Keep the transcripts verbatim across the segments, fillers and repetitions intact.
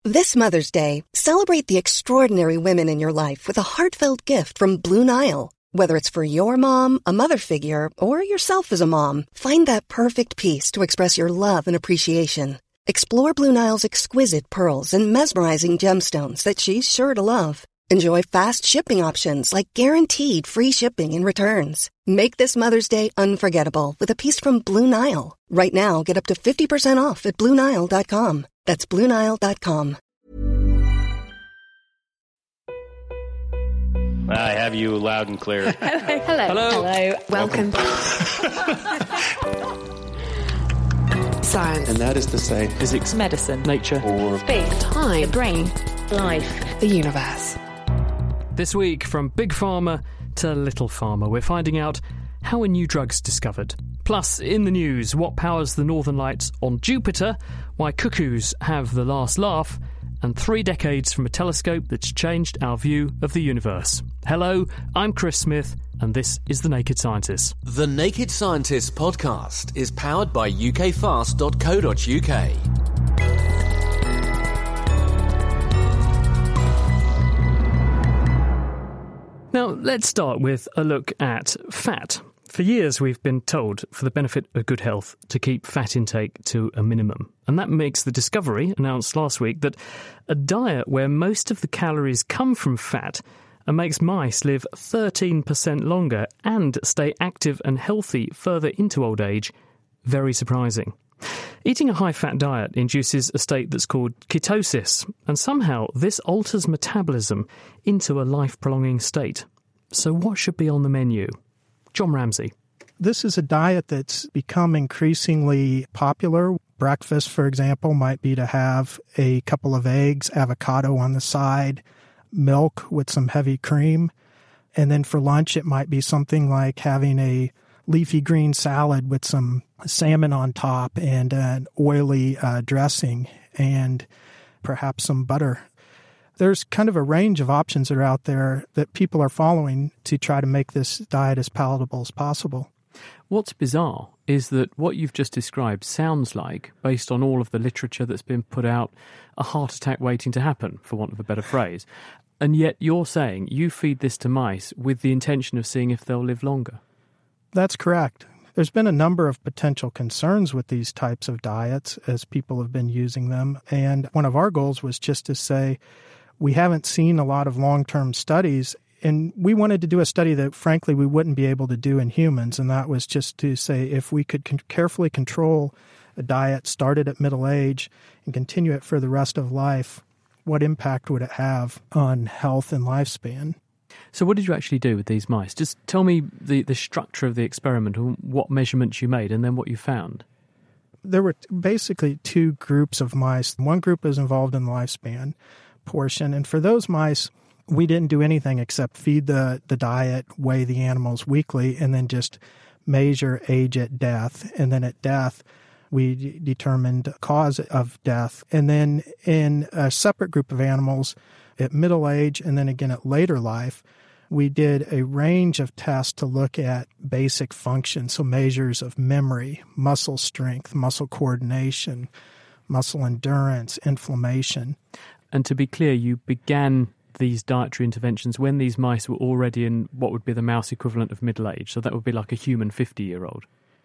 This Mother's Day, celebrate the extraordinary women in your life with a heartfelt gift from Blue Nile. Whether it's for your mom, a mother figure, or yourself as a mom, find that perfect piece to express your love and appreciation. Explore Blue Nile's exquisite pearls and mesmerizing gemstones that she's sure to love. Enjoy fast shipping options like guaranteed free shipping and returns. Make this Mother's Day unforgettable with a piece from Blue Nile. Right now, get up to fifty percent off at Blue Nile dot com. That's Blue Nile dot com. I have you loud and clear. Hello. Hello. Hello. Hello. Welcome. Science. And that is to say, physics, medicine, nature, or space, time, the brain, life, the universe. This week, from Big Pharma to Little Pharma, we're finding out how a new drug's discovered. Plus, in the news, what powers the Northern Lights on Jupiter, why cuckoos have the last laugh, and three decades from a telescope that's changed our view of the universe. Hello, I'm Chris Smith, and this is The Naked Scientists. The Naked Scientists podcast is powered by U K fast dot co dot U K. Now, let's start with a look at fat. For years, we've been told, for the benefit of good health, to keep fat intake to a minimum. And that makes the discovery, announced last week, that a diet where most of the calories come from fat and makes mice live thirteen percent longer and stay active and healthy further into old age, very surprising. Eating a high-fat diet induces a state that's called ketosis, and somehow this alters metabolism into a life-prolonging state. So what should be on the menu? John Ramsey. This is a diet that's become increasingly popular. Breakfast, for example, might be to have a couple of eggs, avocado on the side, milk with some heavy cream. And then for lunch, it might be something like having a leafy green salad with some salmon on top and an oily uh, dressing and perhaps some butter. There's kind of a range of options that are out there that people are following to try to make this diet as palatable as possible. What's bizarre is that what you've just described sounds like, based on all of the literature that's been put out, a heart attack waiting to happen, for want of a better phrase. And yet you're saying you feed this to mice with the intention of seeing if they'll live longer. That's correct. There's been a number of potential concerns with these types of diets as people have been using them. And one of our goals was just to say, we haven't seen a lot of long-term studies, and we wanted to do a study that, frankly, we wouldn't be able to do in humans, and that was just to say if we could con- carefully control a diet started at middle age and continue it for the rest of life, what impact would it have on health and lifespan? So what did you actually do with these mice? Just tell me the, the structure of the experiment and what measurements you made and then what you found. There were basically two groups of mice. One group was involved in the lifespan portion, and for those mice, we didn't do anything except feed the, the diet, weigh the animals weekly, and then just measure age at death. And then at death, we d- determined cause of death. And then in a separate group of animals at middle age and then again at later life, we did a range of tests to look at basic function, so measures of memory, muscle strength, muscle coordination, muscle endurance, inflammation. And to be clear, you began these dietary interventions when these mice were already in what would be the mouse equivalent of middle age. So that would be like a human fifty-year-old.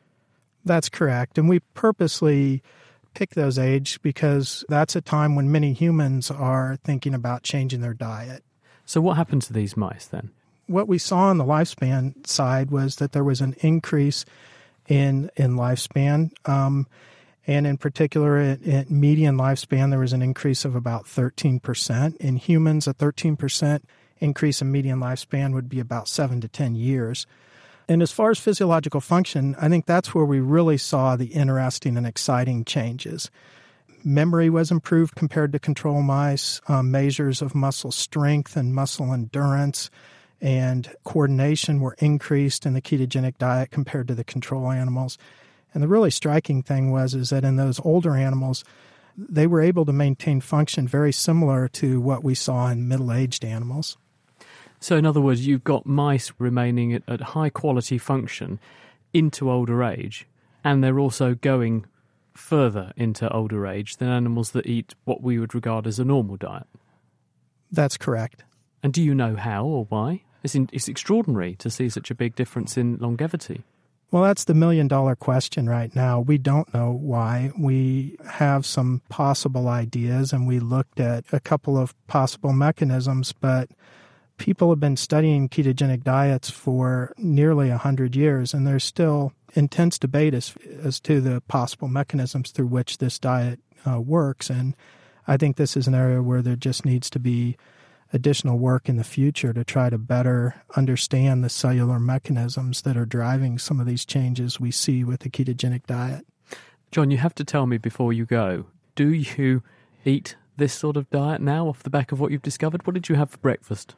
That's correct. And we purposely pick those age because that's a time when many humans are thinking about changing their diet. So what happened to these mice then? What we saw on the lifespan side was that there was an increase in in lifespan. Um, And in particular, at, at median lifespan, there was an increase of about thirteen percent. In humans, a thirteen percent increase in median lifespan would be about seven to ten years. And as far as physiological function, I think that's where we really saw the interesting and exciting changes. Memory was improved compared to control mice. Um, measures of muscle strength and muscle endurance and coordination were increased in the ketogenic diet compared to the control animals. And the really striking thing was is that in those older animals, they were able to maintain function very similar to what we saw in middle-aged animals. So in other words, you've got mice remaining at, at high-quality function into older age, and they're also going further into older age than animals that eat what we would regard as a normal diet. That's correct. And do you know how or why? It's, in, it's extraordinary to see such a big difference in longevity. Well, that's the million-dollar question right now. We don't know why. We have some possible ideas, and we looked at a couple of possible mechanisms, but people have been studying ketogenic diets for nearly one hundred years, and there's still intense debate as, as to the possible mechanisms through which this diet uh, works. And I think this is an area where there just needs to be additional work in the future to try to better understand the cellular mechanisms that are driving some of these changes we see with the ketogenic diet. John, you have to tell me before you go, do you eat this sort of diet now off the back of what you've discovered? What did you have for breakfast?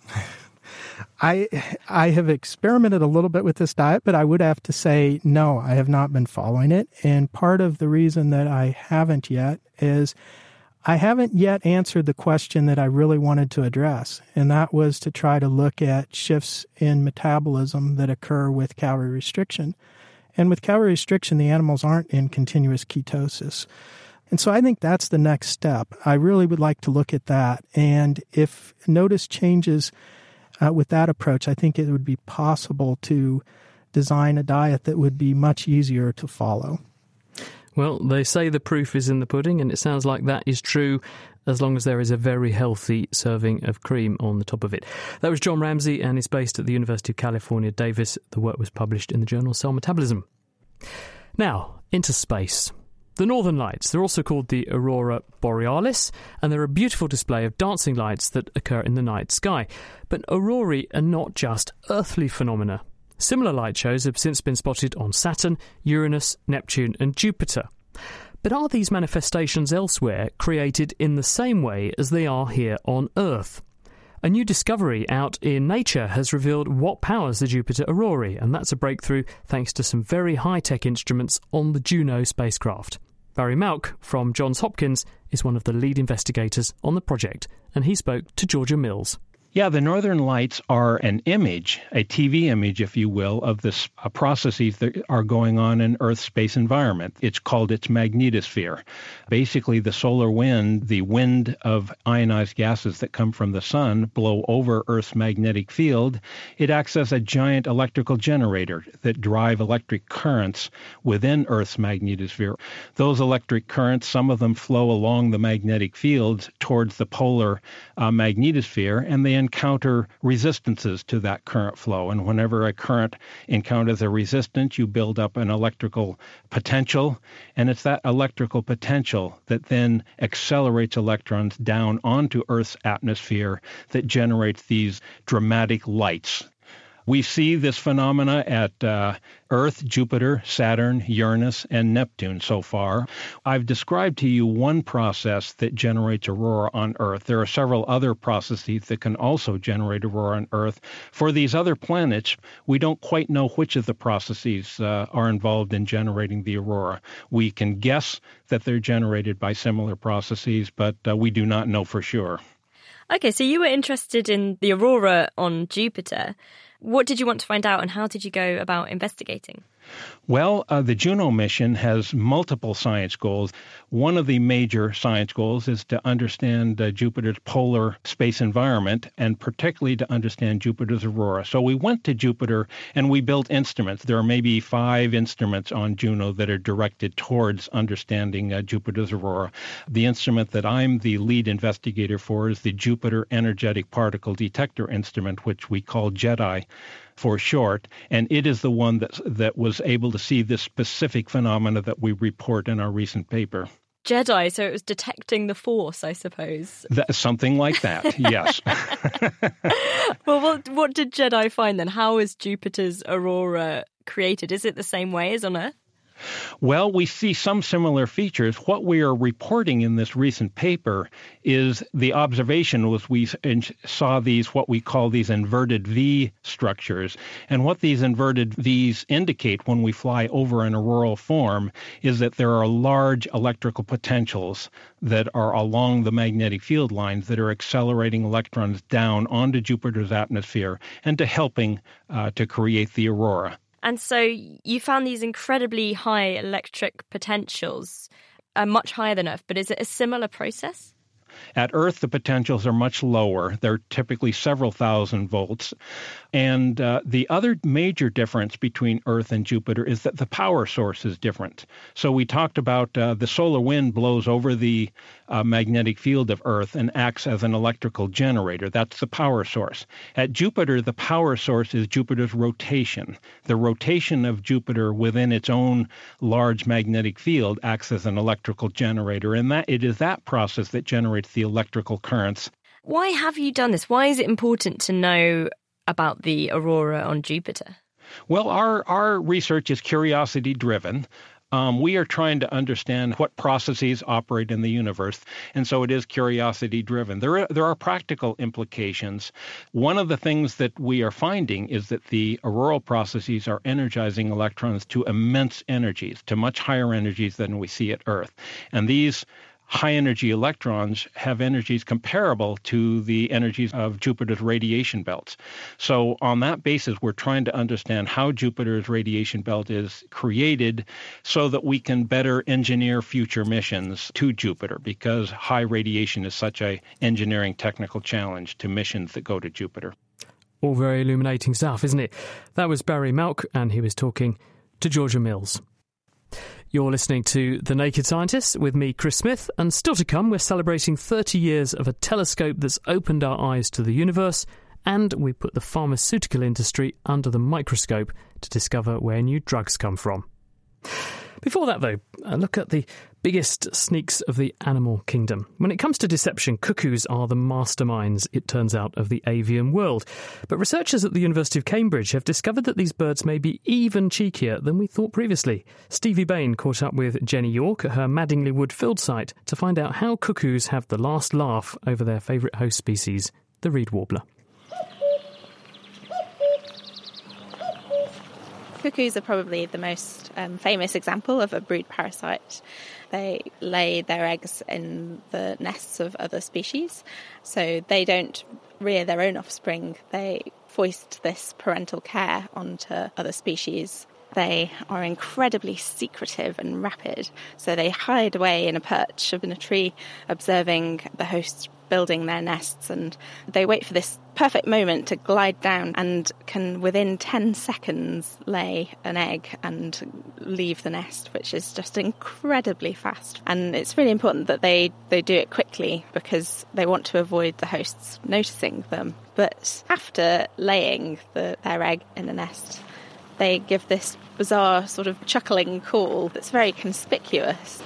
I I have experimented a little bit with this diet, but I would have to say, no, I have not been following it. And part of the reason that I haven't yet is I haven't yet answered the question that I really wanted to address, and that was to try to look at shifts in metabolism that occur with calorie restriction. And with calorie restriction, the animals aren't in continuous ketosis. And so I think that's the next step. I really would like to look at that. And if notice changes uh, with that approach, I think it would be possible to design a diet that would be much easier to follow. Well, they say the proof is in the pudding, and it sounds like that is true as long as there is a very healthy serving of cream on the top of it. That was John Ramsey, and he's based at the University of California, Davis. The work was published in the journal Cell Metabolism. Now, into space. The Northern Lights, they're also called the Aurora Borealis, and they're a beautiful display of dancing lights that occur in the night sky. But aurorae are not just earthly phenomena. Similar light shows have since been spotted on Saturn, Uranus, Neptune and Jupiter. But are these manifestations elsewhere created in the same way as they are here on Earth? A new discovery out in Nature has revealed what powers the Jupiter aurorae, and that's a breakthrough thanks to some very high-tech instruments on the Juno spacecraft. Barry Malk from Johns Hopkins is one of the lead investigators on the project, and he spoke to Georgia Mills. Yeah, the Northern Lights are an image, a T V image, if you will, of the uh, processes that are going on in Earth's space environment. It's called its magnetosphere. Basically, the solar wind, the wind of ionized gases that come from the sun, blow over Earth's magnetic field. It acts as a giant electrical generator that drive electric currents within Earth's magnetosphere. Those electric currents, some of them flow along the magnetic fields towards the polar uh, magnetosphere, and they encounter resistances to that current flow. And whenever a current encounters a resistance, you build up an electrical potential, and it's that electrical potential that then accelerates electrons down onto Earth's atmosphere that generates these dramatic lights. We see this phenomena at uh, Earth, Jupiter, Saturn, Uranus, and Neptune so far. I've described to you one process that generates aurora on Earth. There are several other processes that can also generate aurora on Earth. For these other planets, we don't quite know which of the processes uh, are involved in generating the aurora. We can guess that they're generated by similar processes, but uh, we do not know for sure. Okay, so you were interested in the aurora on Jupiter. What did you want to find out, and how did you go about investigating? Well, uh, the Juno mission has multiple science goals. One of the major science goals is to understand uh, Jupiter's polar space environment, and particularly to understand Jupiter's aurora. So we went to Jupiter and we built instruments. There are maybe five instruments on Juno that are directed towards understanding uh, Jupiter's aurora. The instrument that I'm the lead investigator for is the Jupiter Energetic Particle Detector Instrument, which we call JEDI for short, and it is the one that that was able to see this specific phenomena that we report in our recent paper. JEDI, so it was detecting the Force, I suppose. That, something like that, yes. Well, what, what did JEDI find then? How is Jupiter's aurora created? Is it the same way as on Earth? Well, we see some similar features. What we are reporting in this recent paper is the observation was we saw these, what we call these inverted V structures. And what these inverted Vs indicate when we fly over an auroral form is that there are large electrical potentials that are along the magnetic field lines that are accelerating electrons down onto Jupiter's atmosphere and to helping uh, to create the aurora. And so you found these incredibly high electric potentials, uh, much higher than Earth, but is it a similar process? At Earth, the potentials are much lower. They're typically several thousand volts. And uh, the other major difference between Earth and Jupiter is that the power source is different. So we talked about uh, the solar wind blows over the uh, magnetic field of Earth and acts as an electrical generator. That's the power source. At Jupiter, the power source is Jupiter's rotation. The rotation of Jupiter within its own large magnetic field acts as an electrical generator, and that it is that process that generates the electrical currents. Why have you done this? Why is it important to know about the aurora on Jupiter? Well, our, our research is curiosity-driven. Um, we are trying to understand what processes operate in the universe, and so it is curiosity-driven. There are, there are practical implications. One of the things that we are finding is that the auroral processes are energizing electrons to immense energies, to much higher energies than we see at Earth. And these high-energy electrons have energies comparable to the energies of Jupiter's radiation belts. So on that basis, we're trying to understand how Jupiter's radiation belt is created so that we can better engineer future missions to Jupiter, because high radiation is such a engineering technical challenge to missions that go to Jupiter. All very illuminating stuff, isn't it? That was Barry Malk, and he was talking to Georgia Mills. You're listening to The Naked Scientist with me, Chris Smith, and still to come, we're celebrating thirty years of a telescope that's opened our eyes to the universe, and we put the pharmaceutical industry under the microscope to discover where new drugs come from. Before that, though, a look at the biggest sneaks of the animal kingdom. When it comes to deception, cuckoos are the masterminds, it turns out, of the avian world. But researchers at the University of Cambridge have discovered that these birds may be even cheekier than we thought previously. Stevie Bain caught up with Jenny York at her Madingley Wood field site to find out how cuckoos have the last laugh over their favourite host species, the reed warbler. Cuckoos are probably the most um, famous example of a brood parasite. They lay their eggs in the nests of other species, so they don't rear their own offspring. They foist this parental care onto other species. They are incredibly secretive and rapid, so they hide away in a perch up in a tree, observing the hosts building their nests, and they wait for this perfect moment to glide down and can within ten seconds lay an egg and leave the nest, which is just incredibly fast. And it's really important that they, they do it quickly because they want to avoid the hosts noticing them. But after laying the, their egg in the nest, they give this bizarre sort of chuckling call that's very conspicuous.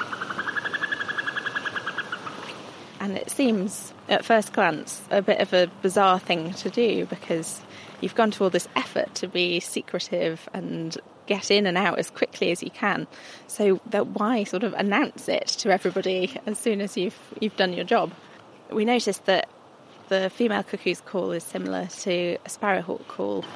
And it seems, at first glance, a bit of a bizarre thing to do because you've gone to all this effort to be secretive and get in and out as quickly as you can. So that why sort of announce it to everybody as soon as you've you've done your job? We noticed that the female cuckoo's call is similar to a sparrowhawk call.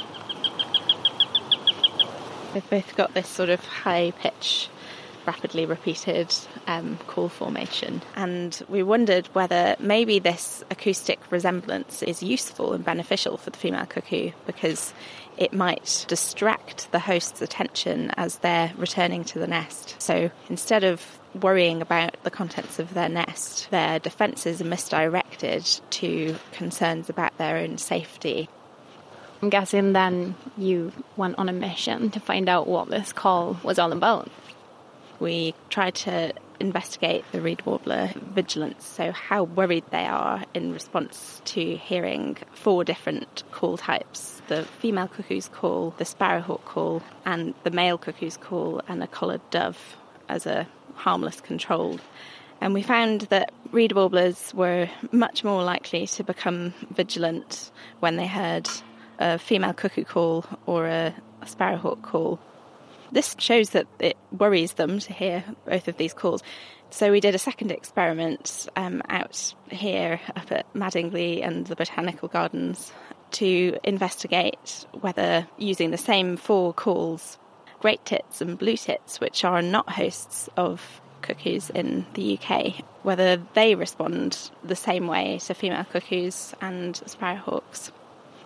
They've both got this sort of high pitch, rapidly repeated um, call formation, and we wondered whether maybe this acoustic resemblance is useful and beneficial for the female cuckoo because it might distract the host's attention as they're returning to the nest. So instead of worrying about the contents of their nest, their defences are misdirected to concerns about their own safety. I'm guessing then you went on a mission to find out what this call was all about. We tried to investigate the reed warbler vigilance, so how worried they are in response to hearing four different call types: the female cuckoo's call, the sparrowhawk call, and the male cuckoo's call, and a collared dove as a harmless control. And we found that reed warblers were much more likely to become vigilant when they heard a female cuckoo call or a, a sparrowhawk call. This shows that it worries them to hear both of these calls. So we did a second experiment um, out here up at Madingley and the Botanical Gardens to investigate whether using the same four calls, great tits and blue tits, which are not hosts of cuckoos in the U K, whether they respond the same way to female cuckoos and sparrowhawks.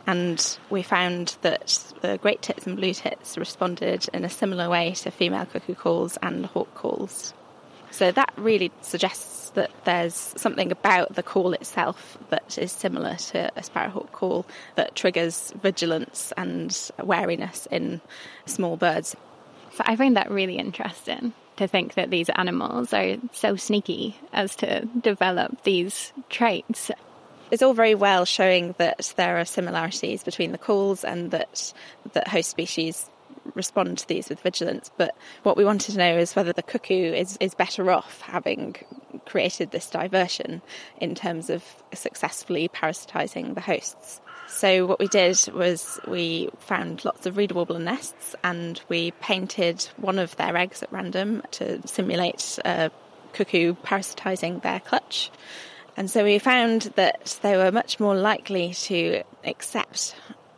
And we found that the great tits and blue tits responded in a similar way to female cuckoo calls and hawk calls. So that really suggests that there's something about the call itself that is similar to a sparrowhawk call that triggers vigilance and wariness in small birds. So I find that really interesting, to think that these animals are so sneaky as to develop these traits. It's all very well showing that there are similarities between the calls and that that host species respond to these with vigilance. But what we wanted to know is whether the cuckoo is, is better off having created this diversion in terms of successfully parasitising the hosts. So what we did was we found lots of reeder warbler nests and we painted one of their eggs at random to simulate a cuckoo parasitising their clutch. And so we found that they were much more likely to accept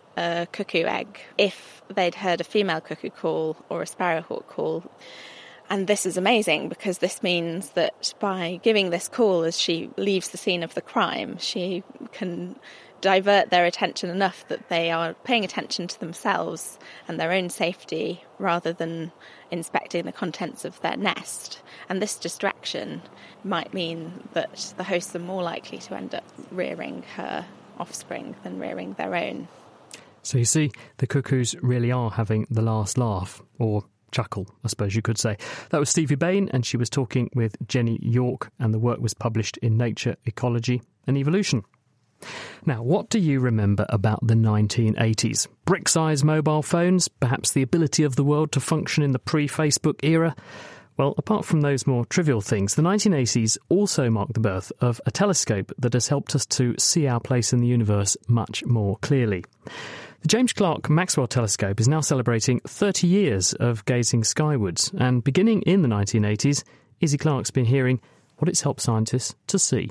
a cuckoo egg if they'd heard a female cuckoo call or a sparrowhawk call. And this is amazing because this means that by giving this call as she leaves the scene of the crime, she can divert their attention enough that they are paying attention to themselves and their own safety rather than inspecting the contents of their nest. And this distraction might mean that the hosts are more likely to end up rearing her offspring than rearing their own. So you see, the cuckoos really are having the last laugh, or chuckle, I suppose you could say. That was Stevie Bain, and she was talking with Jenny York, and the work was published in Nature, Ecology and Evolution. Now, what do you remember about the nineteen eighties? Brick-sized mobile phones, perhaps the ability of the world to function in the pre-Facebook era? Well, apart from those more trivial things, the nineteen eighties also marked the birth of a telescope that has helped us to see our place in the universe much more clearly. The James Clerk Maxwell Telescope is now celebrating thirty years of gazing skywards, and beginning in the nineteen eighties, Izzy Clark's been hearing what it's helped scientists to see.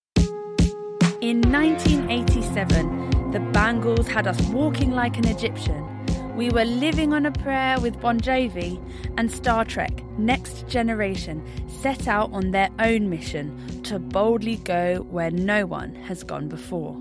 In nineteen eighty-seven, the Bangles had us walking like an Egyptian. We were living on a prayer with Bon Jovi, and Star Trek Next Generation set out on their own mission to boldly go where no one has gone before.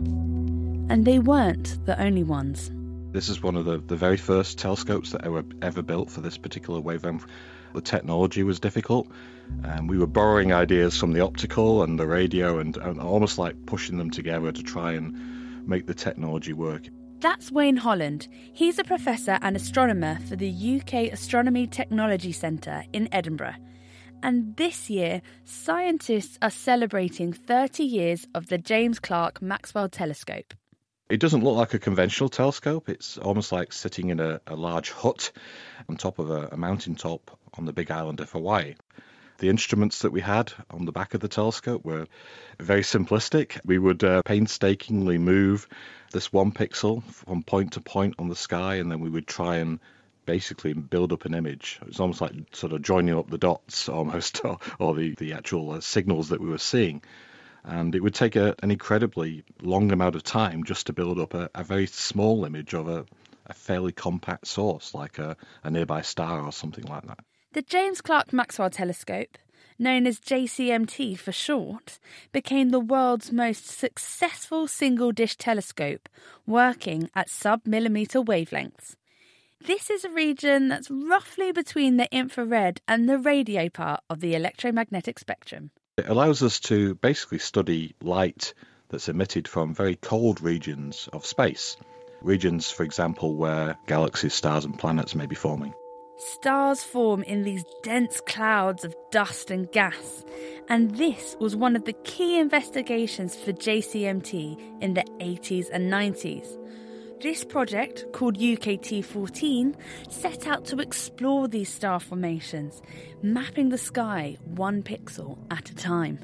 And they weren't the only ones. This is one of the, the very first telescopes that were ever built for this particular wavelength. The technology was difficult, and we were borrowing ideas from the optical and the radio and, and almost like pushing them together to try and make the technology work. That's Wayne Holland. He's a professor and astronomer for the U K Astronomy Technology Centre in Edinburgh. And this year, scientists are celebrating thirty years of the James Clerk Maxwell Telescope. It doesn't look like a conventional telescope. It's almost like sitting in a, a large hut on top of a, a mountaintop on the big island of Hawaii. The instruments that we had on the back of the telescope were very simplistic. We would uh, painstakingly move this one pixel from point to point on the sky, and then we would try and basically build up an image. It was almost like sort of joining up the dots almost, or, or the, the actual uh, signals that we were seeing. And it would take a, an incredibly long amount of time just to build up a, a very small image of a, a fairly compact source, like a, a nearby star or something like that. The James Clerk Maxwell Telescope, known as J C M T for short, became the world's most successful single-dish telescope, working at sub-millimetre wavelengths. This is a region that's roughly between the infrared and the radio part of the electromagnetic spectrum. It allows us to basically study light that's emitted from very cold regions of space. Regions, for example, where galaxies, stars and planets may be forming. Stars form in these dense clouds of dust and gas, and this was one of the key investigations for J C M T in the eighties and nineties. This project, called U K T fourteen, set out to explore these star formations, mapping the sky one pixel at a time.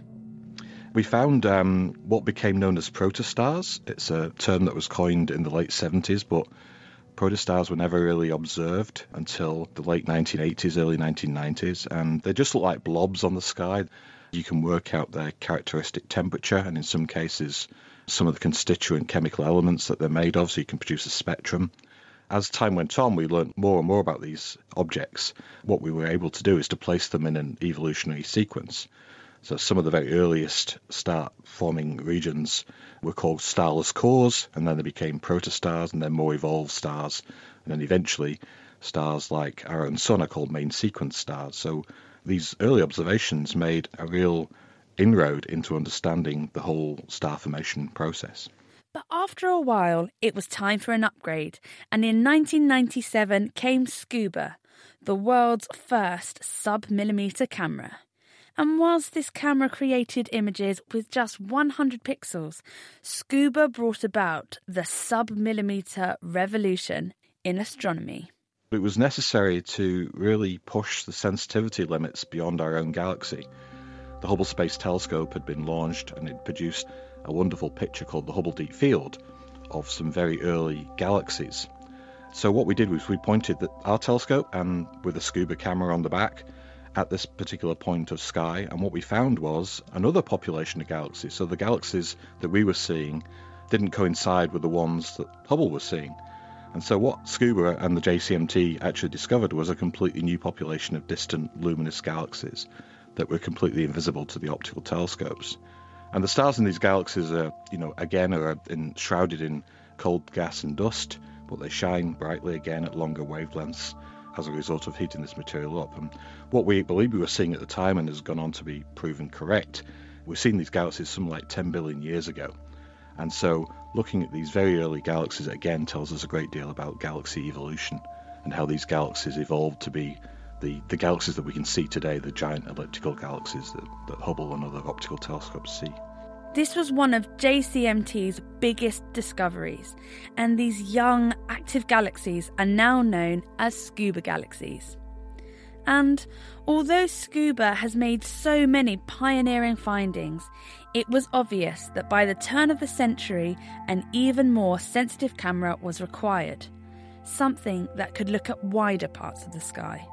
We found um, what became known as protostars. It's a term that was coined in the late seventies, but protostars were never really observed until the late nineteen eighties, early nineteen nineties, and they just look like blobs on the sky. You can work out their characteristic temperature, and in some cases some of the constituent chemical elements that they're made of, so you can produce a spectrum. As time went on, we learned more and more about these objects. What we were able to do is to place them in an evolutionary sequence. So some of the very earliest star-forming regions were called starless cores, and then they became protostars, and then more evolved stars, and then eventually stars like our own sun are called main sequence stars. So these early observations made a real inroad into understanding the whole star formation process. But after a while, it was time for an upgrade, and in nineteen ninety-seven came Scuba, the world's first sub-millimetre camera. And whilst this camera created images with just one hundred pixels, Scuba brought about the sub-millimetre revolution in astronomy. It was necessary to really push the sensitivity limits beyond our own galaxy. The Hubble Space Telescope had been launched, and it produced a wonderful picture called the Hubble Deep Field of some very early galaxies. So what we did was we pointed the, our telescope and with a Scuba camera on the back at this particular point of sky, and what we found was another population of galaxies. So the galaxies that we were seeing didn't coincide with the ones that Hubble was seeing. And so what Scuba and the J C M T actually discovered was a completely new population of distant luminous galaxies that were completely invisible to the optical telescopes. And the stars in these galaxies are, you know, again, are in, shrouded in cold gas and dust, but they shine brightly again at longer wavelengths as a result of heating this material up. And what we believed we were seeing at the time, and has gone on to be proven correct, we're seeing these galaxies something like ten billion years ago. And so looking at these very early galaxies again tells us a great deal about galaxy evolution and how these galaxies evolved to be the, the galaxies that we can see today, the giant elliptical galaxies that, that Hubble and other optical telescopes see. This was one of J C M T's biggest discoveries, and these young, active galaxies are now known as Scuba galaxies. And although Scuba has made so many pioneering findings, it was obvious that by the turn of the century, an even more sensitive camera was required, something that could look at wider parts of the sky.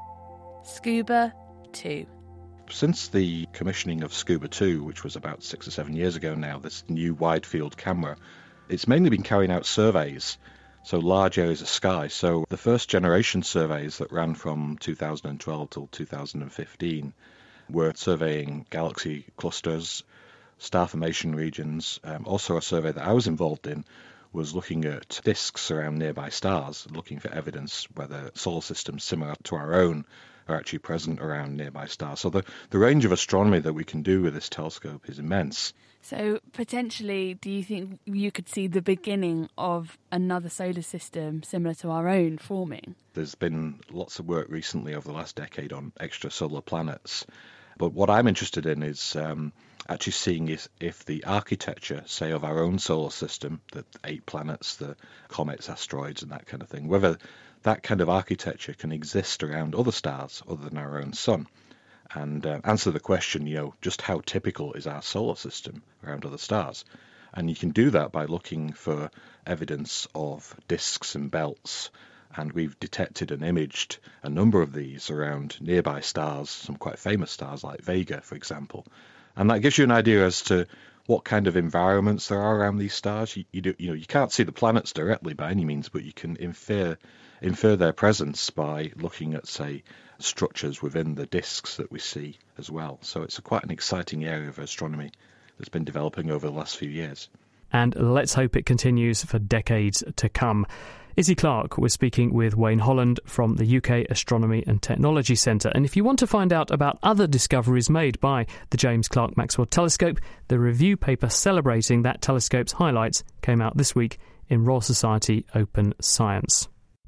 Scuba two. Since the commissioning of Scuba two, which was about six or seven years ago now, this new wide-field camera, it's mainly been carrying out surveys, so large areas of sky. So the first generation surveys that ran from two thousand twelve till two thousand fifteen were surveying galaxy clusters, star formation regions. Um, also a survey that I was involved in was looking at disks around nearby stars, looking for evidence whether solar systems similar to our own are actually present around nearby stars. So the, the range of astronomy that we can do with this telescope is immense. So potentially, do you think you could see the beginning of another solar system similar to our own forming? There's been lots of work recently over the last decade on extrasolar planets. But what I'm interested in is um, actually seeing if, if the architecture, say, of our own solar system, the eight planets, the comets, asteroids and that kind of thing, whether that kind of architecture can exist around other stars other than our own sun. And uh, answer the question, you know, just how typical is our solar system around other stars? And you can do that by looking for evidence of disks and belts. And we've detected and imaged a number of these around nearby stars, some quite famous stars like Vega, for example. And that gives you an idea as to what kind of environments there are around these stars. You, you, do, you know, you can't see the planets directly by any means, but you can infer infer their presence by looking at, say, structures within the disks that we see as well. So it's a quite an exciting area of astronomy that's been developing over the last few years. And let's hope it continues for decades to come. Izzy Clark was speaking with Wayne Holland from the U K Astronomy and Technology Centre. And if you want to find out about other discoveries made by the James Clerk Maxwell Telescope, the review paper celebrating that telescope's highlights came out this week in Royal Society Open Science.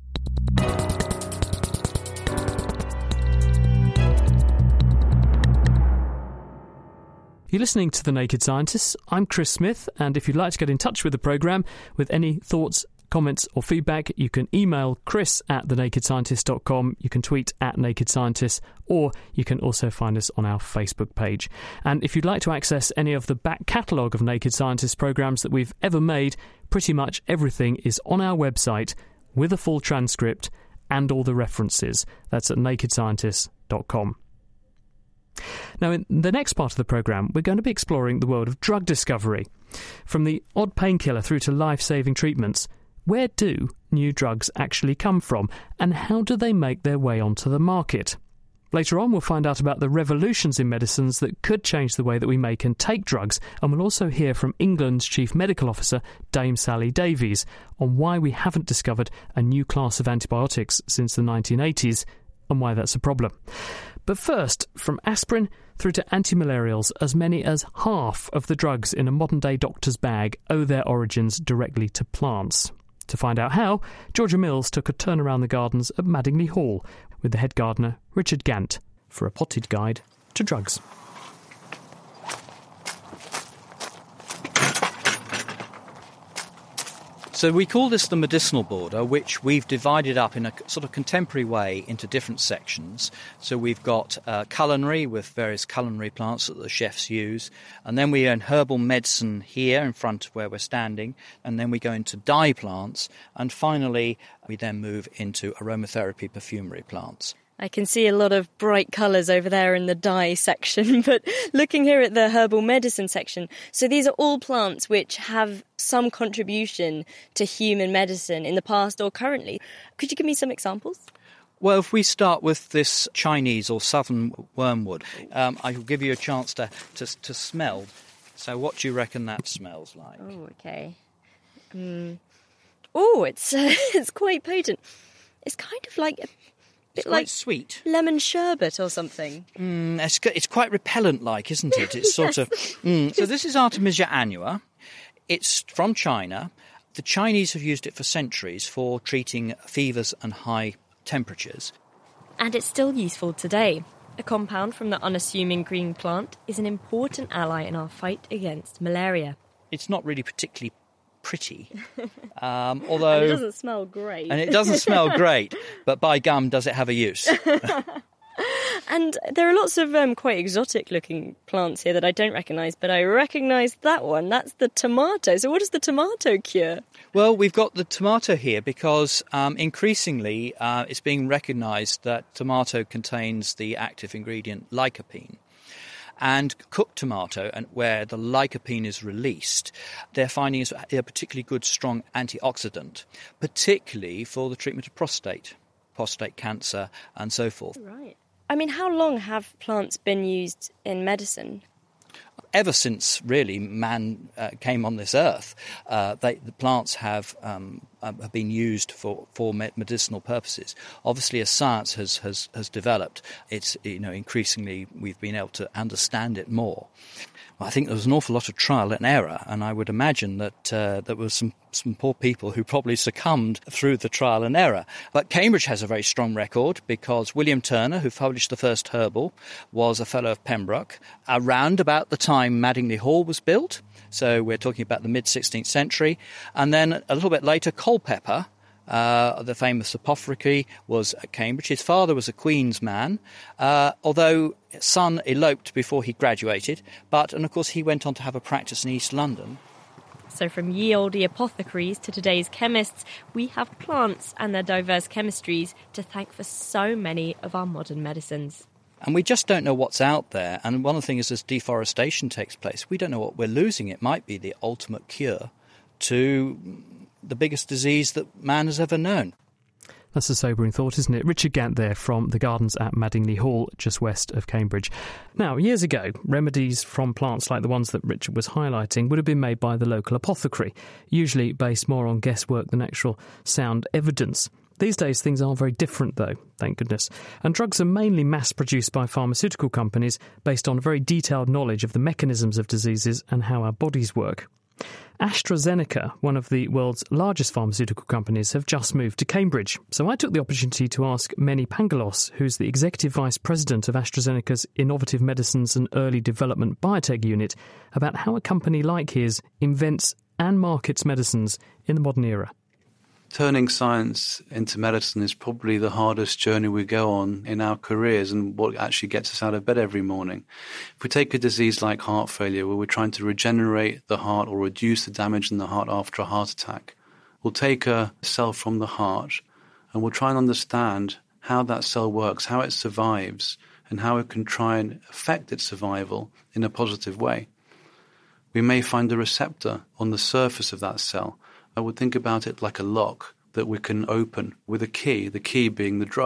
You're listening to The Naked Scientists. I'm Chris Smith, and if you'd like to get in touch with the programme with any thoughts, comments or feedback, you can email chris at the naked scientist dot com, you can tweet at Naked Scientists, or you can also find us on our Facebook page. And if you'd like to access any of the back catalogue of Naked Scientists programmes that we've ever made, pretty much everything is on our website with a full transcript and all the references. That's at naked scientists dot com. Now, in the next part of the programme, we're going to be exploring the world of drug discovery. From the odd painkiller through to life-saving treatments, where do new drugs actually come from, and how do they make their way onto the market? Later on, we'll find out about the revolutions in medicines that could change the way that we make and take drugs, and we'll also hear from England's Chief Medical Officer, Dame Sally Davies, on why we haven't discovered a new class of antibiotics since the nineteen eighties and why that's a problem. But first, from aspirin through to antimalarials, as many as half of the drugs in a modern-day doctor's bag owe their origins directly to plants. To find out how, Georgia Mills took a turn around the gardens at Madingley Hall with the head gardener, Richard Gant, for a potted guide to drugs. So we call this the medicinal border, which we've divided up in a sort of contemporary way into different sections. So we've got uh, culinary with various culinary plants that the chefs use, and then we own herbal medicine here in front of where we're standing, and then we go into dye plants, and finally we then move into aromatherapy perfumery plants. I can see a lot of bright colours over there in the dye section, but looking here at the herbal medicine section, so these are all plants which have some contribution to human medicine in the past or currently. Could you give me some examples? Well, if we start with this Chinese or southern wormwood, um, I will give you a chance to, to, to smell. So what do you reckon that smells like? Oh, okay. Um, oh, it's, uh, it's quite potent. It's kind of like... a It's bit quite like sweet. Lemon sherbet or something. Mm, it's, it's quite repellent-like, isn't it? It's sort of... Mm. So this is Artemisia annua. It's from China. The Chinese have used it for centuries for treating fevers and high temperatures. And it's still useful today. A compound from the unassuming green plant is an important ally in our fight against malaria. It's not really particularly pretty, um, although... And it doesn't smell great. And it doesn't smell great, but by gum, does it have a use? And there are lots of um, quite exotic-looking plants here that I don't recognise, but I recognise that one. That's the tomato. So what does the tomato cure? Well, we've got the tomato here because um, increasingly uh, it's being recognised that tomato contains the active ingredient lycopene. And cooked tomato, and where the lycopene is released, they're finding is a particularly good, strong antioxidant, particularly for the treatment of prostate, prostate cancer, and so forth. Right. I mean, how long have plants been used in medicine? Ever since, really, man uh, came on this earth, uh, they, the plants have um, have been used for, for medicinal purposes. Obviously, as science has, has, has developed, it's, you know, increasingly we've been able to understand it more. Well, I think there was an awful lot of trial and error, and I would imagine that uh, there were some, some poor people who probably succumbed through the trial and error. But Cambridge has a very strong record because William Turner, who published the first herbal, was a fellow of Pembroke around about the time Madingley Hall was built. So we're talking about the mid-sixteenth century. And then a little bit later, Culpeper, Uh, the famous apothecary, was at Cambridge. His father was a Queen's man, uh, although his son eloped before he graduated. But, and of course, he went on to have a practice in East London. So from ye olde apothecaries to today's chemists, we have plants and their diverse chemistries to thank for so many of our modern medicines. And we just don't know what's out there. And one of the things is, as deforestation takes place, we don't know what we're losing. It might be the ultimate cure to the biggest disease that man has ever known. That's a sobering thought, isn't it? Richard Gant there from the gardens at Madingley Hall, just west of Cambridge. Now, years ago, remedies from plants like the ones that Richard was highlighting would have been made by the local apothecary, usually based more on guesswork than actual sound evidence. These days, things are very different, though, thank goodness. And drugs are mainly mass-produced by pharmaceutical companies based on very detailed knowledge of the mechanisms of diseases and how our bodies work. AstraZeneca, one of the world's largest pharmaceutical companies, have just moved to Cambridge. So I took the opportunity to ask Meni Pangalos, who's the Executive Vice President of AstraZeneca's Innovative Medicines and Early Development Biotech Unit, about how a company like his invents and markets medicines in the modern era. Turning science into medicine is probably the hardest journey we go on in our careers and what actually gets us out of bed every morning. If we take a disease like heart failure, where we're trying to regenerate the heart or reduce the damage in the heart after a heart attack, we'll take a cell from the heart and we'll try and understand how that cell works, how it survives, and how it can try and affect its survival in a positive way. We may find a receptor on the surface of that cell. I would think about it like a lock that we can open with a key, the key being the drug.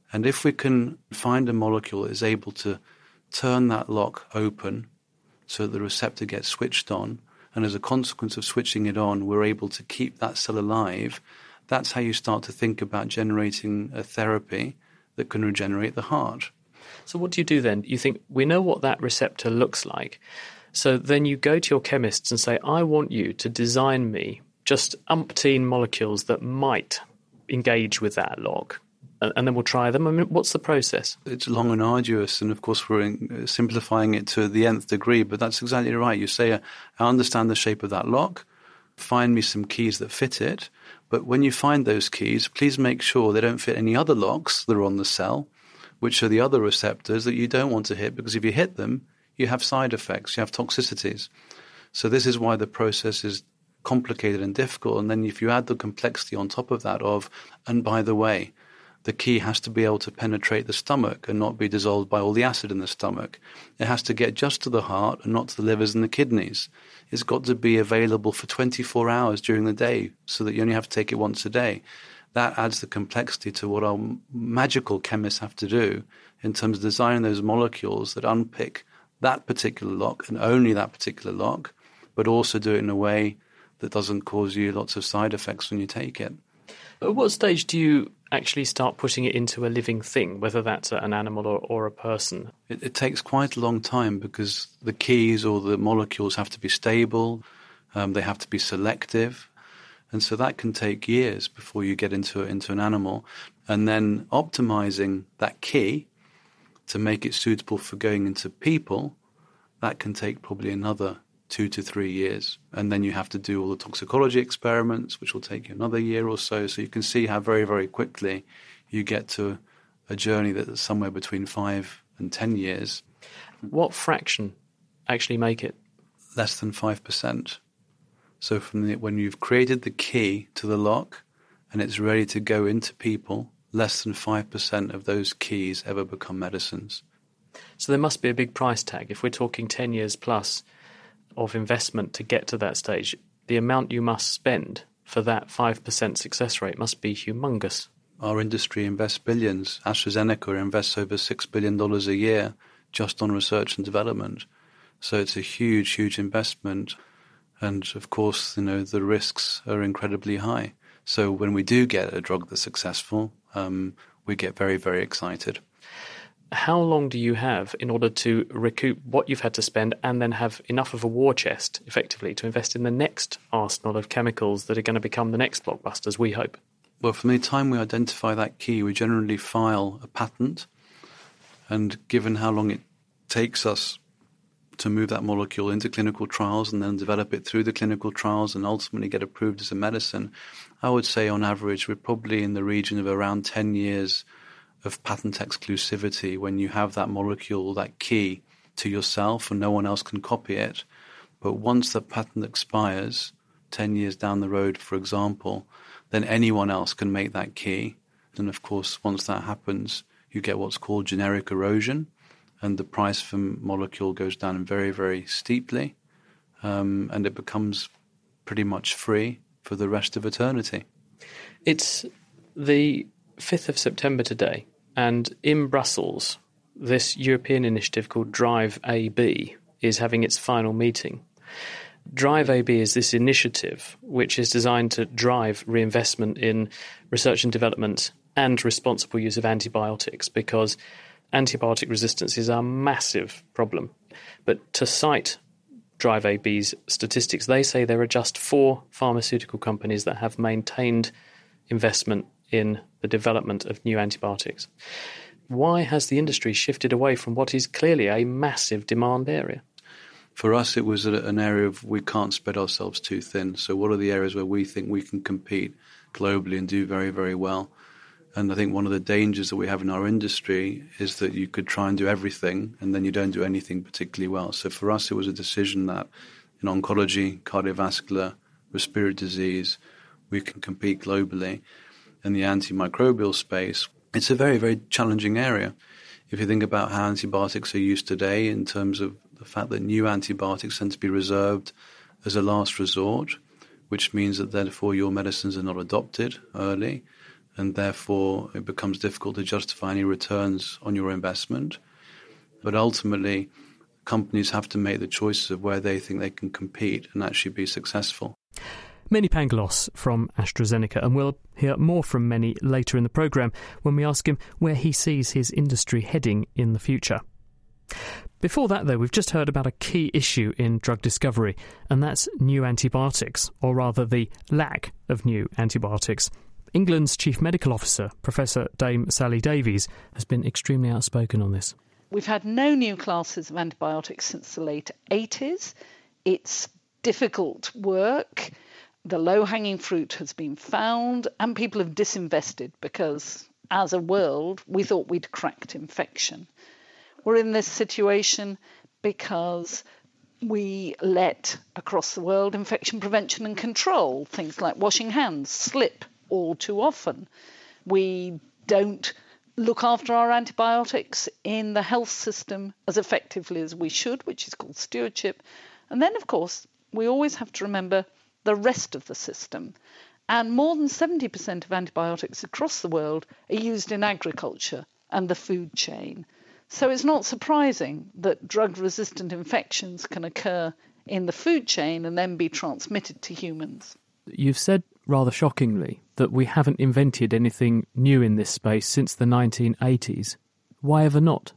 And if we can find a molecule that is able to turn that lock open so that the receptor gets switched on, and as a consequence of switching it on, we're able to keep that cell alive, that's how you start to think about generating a therapy that can regenerate the heart. So what do you do then? You think, we know what that receptor looks like. So then you go to your chemists and say, I want you to design me just umpteen molecules that might engage with that lock. And then we'll try them. I mean, what's the process? It's long and arduous, and of course we're in, simplifying it to the nth degree, but that's exactly right. You say, I understand the shape of that lock, find me some keys that fit it, but when you find those keys, please make sure they don't fit any other locks that are on the cell, which are the other receptors that you don't want to hit, because if you hit them, you have side effects, you have toxicities. So this is why the process is complicated and difficult, and then if you add the complexity on top of that of, and by the way, the key has to be able to penetrate the stomach and not be dissolved by all the acid in the stomach. It has to get just to the heart and not to the livers and the kidneys. It's got to be available for twenty-four hours during the day so that you only have to take it once a day. That adds the complexity to what our magical chemists have to do in terms of designing those molecules that unpick that particular lock and only that particular lock, but also do it in a way that doesn't cause you lots of side effects when you take it. At what stage do you actually start putting it into a living thing, whether that's an animal or, or a person? It, it takes quite a long time because the keys or the molecules have to be stable, um, they have to be selective, and so that can take years before you get into into an animal. And then optimizing that key to make it suitable for going into people, that can take probably another two to three years. And then you have to do all the toxicology experiments, which will take you another year or so. So you can see how very, very quickly you get to a journey that is somewhere between five and ten years. What fraction actually make it? Less than five percent. So from the, when you've created the key to the lock and it's ready to go into people, less than five percent of those keys ever become medicines. So there must be a big price tag. If we're talking ten years plus of investment to get to that stage, the amount you must spend for that five percent success rate must be humongous. Our industry invests billions. AstraZeneca invests over six billion dollars a year just on research and development. So it's a huge, huge investment. And of course, you know, the risks are incredibly high. So when we do get a drug that's successful, um, we get very, very excited. How long do you have in order to recoup what you've had to spend and then have enough of a war chest, effectively, to invest in the next arsenal of chemicals that are going to become the next blockbusters, we hope? Well, from the time we identify that key, we generally file a patent. And given how long it takes us to move that molecule into clinical trials and then develop it through the clinical trials and ultimately get approved as a medicine, I would say on average we're probably in the region of around ten years of patent exclusivity when you have that molecule, that key, to yourself and no one else can copy it. But once the patent expires, ten years down the road, for example, then anyone else can make that key. And of course, once that happens, you get what's called generic erosion, and the price for molecule goes down very, very steeply, um, and it becomes pretty much free for the rest of eternity. It's the fifth of September today, and in Brussels, this European initiative called Drive A B is having its final meeting. Drive A B is this initiative which is designed to drive reinvestment in research and development and responsible use of antibiotics, because antibiotic resistance is a massive problem. But to cite Drive A B's statistics, they say there are just four pharmaceutical companies that have maintained investment in the development of new antibiotics. Why has the industry shifted away from what is clearly a massive demand area? For us, it was an area of we can't spread ourselves too thin. So what are the areas where we think we can compete globally and do very, very well? And I think one of the dangers that we have in our industry is that you could try and do everything and then you don't do anything particularly well. So for us, it was a decision that in oncology, cardiovascular, respiratory disease, we can compete globally. In the antimicrobial space, it's a very, very challenging area. If you think about how antibiotics are used today in terms of the fact that new antibiotics tend to be reserved as a last resort, which means that therefore your medicines are not adopted early, and therefore it becomes difficult to justify any returns on your investment. But ultimately, companies have to make the choices of where they think they can compete and actually be successful. Many Pangloss from AstraZeneca, and we'll hear more from Many later in the programme when we ask him where he sees his industry heading in the future. Before that, though, we've just heard about a key issue in drug discovery, and that's new antibiotics, or rather the lack of new antibiotics. England's Chief Medical Officer, Professor Dame Sally Davies, has been extremely outspoken on this. We've had no new classes of antibiotics since the late eighties. It's difficult work. The low-hanging fruit has been found, and people have disinvested because, as a world, we thought we'd cracked infection. We're in this situation because we let, across the world, infection prevention and control, things like washing hands, slip all too often. We don't look after our antibiotics in the health system as effectively as we should, which is called stewardship. And then, of course, we always have to remember the rest of the system. And more than seventy percent of antibiotics across the world are used in agriculture and the food chain. So it's not surprising that drug-resistant infections can occur in the food chain and then be transmitted to humans. You've said, rather shockingly, that we haven't invented anything new in this space since the nineteen eighties. Why ever not?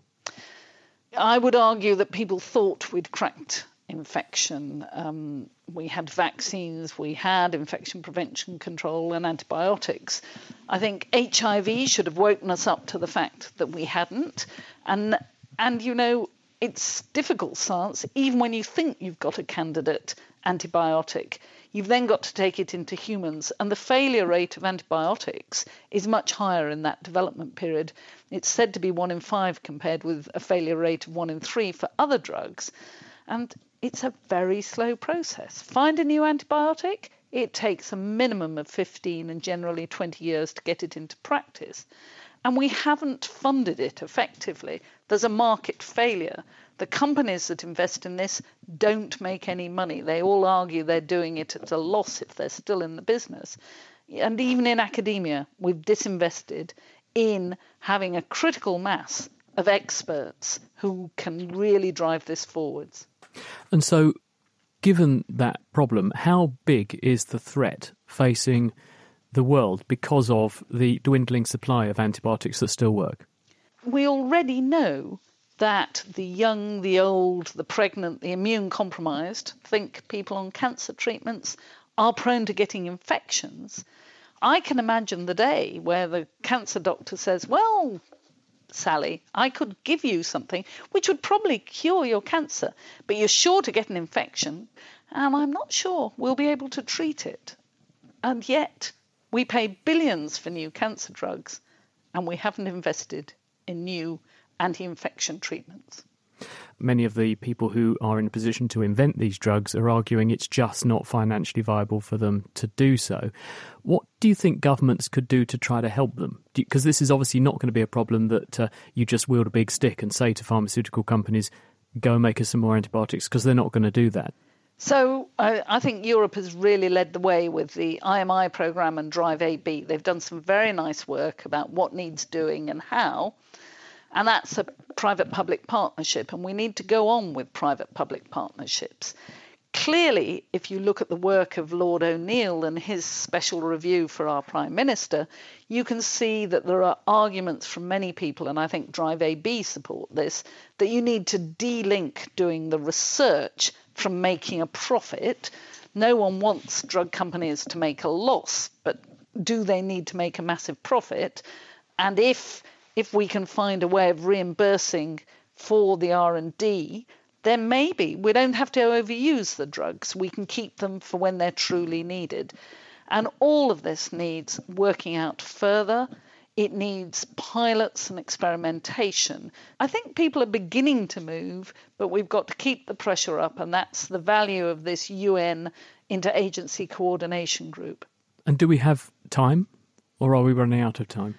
I would argue that people thought we'd cracked infection. Um, we had vaccines, we had infection prevention control and antibiotics. I think H I V should have woken us up to the fact that we hadn't. And, and you know, it's difficult science. Even when you think you've got a candidate antibiotic, you've then got to take it into humans. And the failure rate of antibiotics is much higher in that development period. It's said to be one in five compared with a failure rate of one in three for other drugs. And it's a very slow process. Find a new antibiotic, it takes a minimum of fifteen and generally twenty years to get it into practice. And we haven't funded it effectively. There's a market failure. The companies that invest in this don't make any money. They all argue they're doing it at a loss if they're still in the business. And even in academia, we've disinvested in having a critical mass of experts who can really drive this forwards. And so, given that problem, how big is the threat facing the world because of the dwindling supply of antibiotics that still work? We already know that the young, the old, the pregnant, the immune-compromised, think people on cancer treatments, are prone to getting infections. I can imagine the day where the cancer doctor says, well, Sally, I could give you something which would probably cure your cancer, but you're sure to get an infection, and I'm not sure we'll be able to treat it. And yet, we pay billions for new cancer drugs, and we haven't invested in new anti-infection treatments. Many of the people who are in a position to invent these drugs are arguing it's just not financially viable for them to do so. What do you think governments could do to try to help them? Because this is obviously not going to be a problem that uh, you just wield a big stick and say to pharmaceutical companies, go and make us some more antibiotics, because they're not going to do that. So I, I think Europe has really led the way with the I M I programme and Drive A B. They've done some very nice work about what needs doing and how. And that's a private-public partnership, and we need to go on with private-public partnerships. Clearly, if you look at the work of Lord O'Neill and his special review for our Prime Minister, you can see that there are arguments from many people, and I think Drive A B support this, that you need to de-link doing the research from making a profit. No one wants drug companies to make a loss, but do they need to make a massive profit? And if If we can find a way of reimbursing for the R and D, then maybe we don't have to overuse the drugs. We can keep them for when they're truly needed. And all of this needs working out further. It needs pilots and experimentation. I think people are beginning to move, but we've got to keep the pressure up, and that's the value of this U N interagency coordination group. And do we have time, or are we running out of time?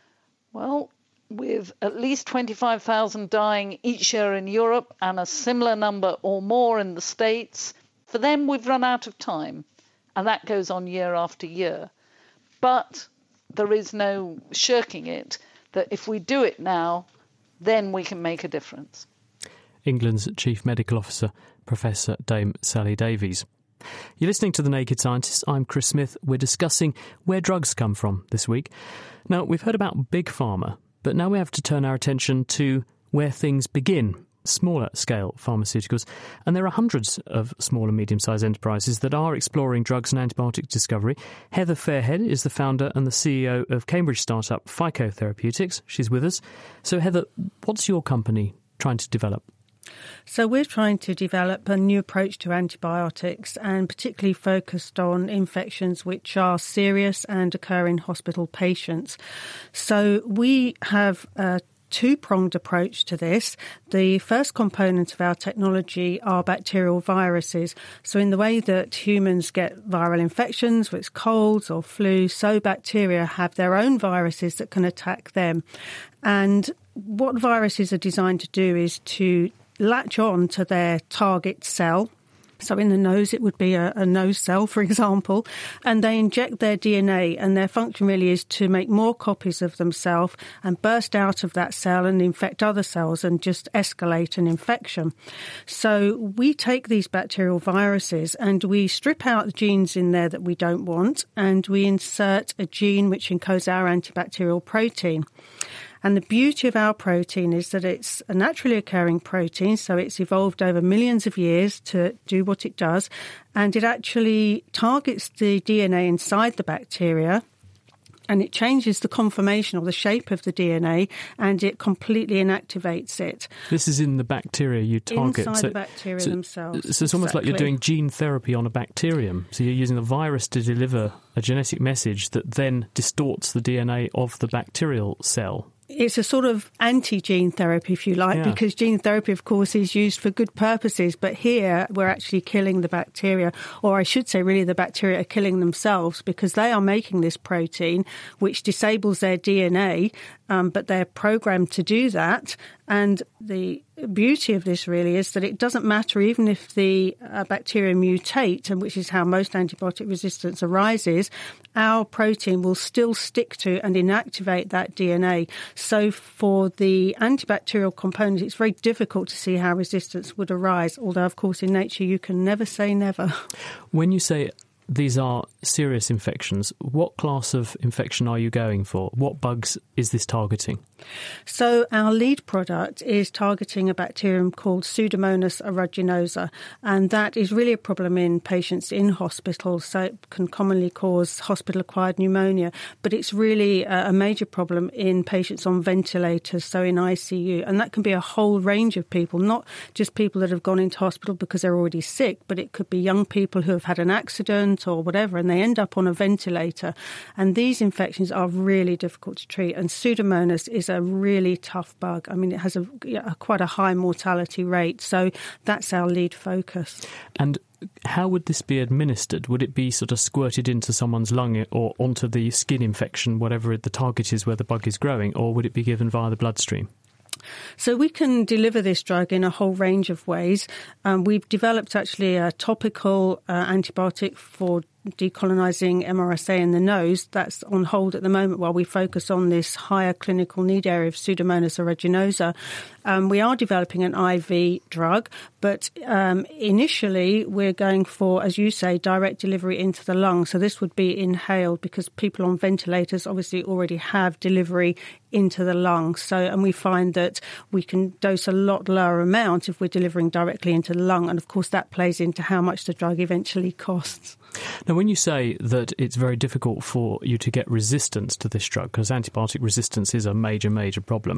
Well, with at least twenty-five thousand dying each year in Europe and a similar number or more in the States, for them we've run out of time. And that goes on year after year. But there is no shirking it, that if we do it now, then we can make a difference. England's Chief Medical Officer, Professor Dame Sally Davies. You're listening to The Naked Scientist. I'm Chris Smith. We're discussing where drugs come from this week. Now, we've heard about big pharma, but now we have to turn our attention to where things begin, smaller scale pharmaceuticals. And there are hundreds of small and medium-sized enterprises that are exploring drugs and antibiotic discovery. Heather Fairhead is the founder and the C E O of Cambridge startup Phyco Therapeutics. She's with us. So, Heather, what's your company trying to develop? So we're trying to develop a new approach to antibiotics, and particularly focused on infections which are serious and occur in hospital patients. So we have a two-pronged approach to this. The first component of our technology are bacterial viruses. So in the way that humans get viral infections, whether it's colds or flu, so bacteria have their own viruses that can attack them. And what viruses are designed to do is to latch on to their target cell. So in the nose, it would be a, a nose cell, for example, and they inject their D N A, and their function really is to make more copies of themselves and burst out of that cell and infect other cells and just escalate an infection. So we take these bacterial viruses and we strip out the genes in there that we don't want, and we insert a gene which encodes our antibacterial protein. And the beauty of our protein is that it's a naturally occurring protein, so it's evolved over millions of years to do what it does, and it actually targets the D N A inside the bacteria, and it changes the conformation or the shape of the D N A, and it completely inactivates it. This is in the bacteria you target. Inside so, the bacteria so, themselves. So it's almost exactly. like you're doing gene therapy on a bacterium. So you're using the virus to deliver a genetic message that then distorts the D N A of the bacterial cell. It's a sort of anti-gene therapy, if you like, yeah. because gene therapy, of course, is used for good purposes. But here we're actually killing the bacteria, or I should say really the bacteria are killing themselves, because they are making this protein which disables their D N A, um, but they're programmed to do that. And the beauty of this really is that it doesn't matter even if the uh, bacteria mutate, and which is how most antibiotic resistance arises, our protein will still stick to and inactivate that D N A. So for the antibacterial component, it's very difficult to see how resistance would arise, although, of course, in nature you can never say never. When you say these are serious infections, what class of infection are you going for? What bugs is this targeting? So our lead product is targeting a bacterium called Pseudomonas aeruginosa, and that is really a problem in patients in hospital. So it can commonly cause hospital-acquired pneumonia, but it's really a major problem in patients on ventilators, so in I C U. And that can be a whole range of people, not just people that have gone into hospital because they're already sick, but it could be young people who have had an accident or whatever, and they end up on a ventilator. And these infections are really difficult to treat, and Pseudomonas is a really tough bug. I mean, it has a, a quite a high mortality rate, so that's our lead focus. And how would this be administered? Would it be sort of squirted into someone's lung or onto the skin infection, whatever the target is where the bug is growing, or would it be given via the bloodstream? So we can deliver this drug in a whole range of ways. Um, we've developed actually a topical uh, antibiotic for decolonising M R S A in the nose. That's on hold at the moment while we focus on this higher clinical need area of Pseudomonas aeruginosa. Um, we are developing an I V drug, but um, initially we're going for, as you say, direct delivery into the lung. So this would be inhaled, because people on ventilators obviously already have delivery into the lung. So, and we find that we can dose a lot lower amount if we're delivering directly into the lung. And of course that plays into how much the drug eventually costs. Now, when you say that it's very difficult for you to get resistance to this drug, because antibiotic resistance is a major, major problem,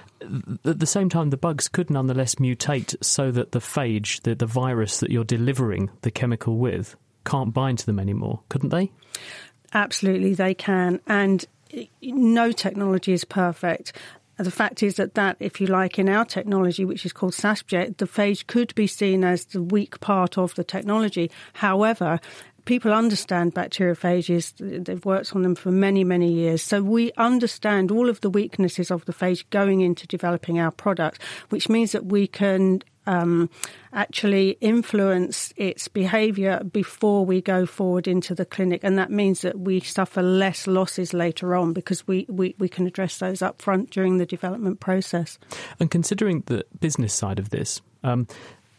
at the same time, the bugs could nonetheless mutate so that the phage, the, the virus that you're delivering the chemical with, can't bind to them anymore, couldn't they? Absolutely, they can. And no technology is perfect. The fact is that, that, if you like, in our technology, which is called SASPJET, the phage could be seen as the weak part of the technology. However, people understand bacteriophages. They've worked on them for many, many years. So we understand all of the weaknesses of the phage going into developing our product, which means that we can um, actually influence its behaviour before we go forward into the clinic. And that means that we suffer less losses later on because we, we, we can address those up front during the development process. And considering the business side of this, um,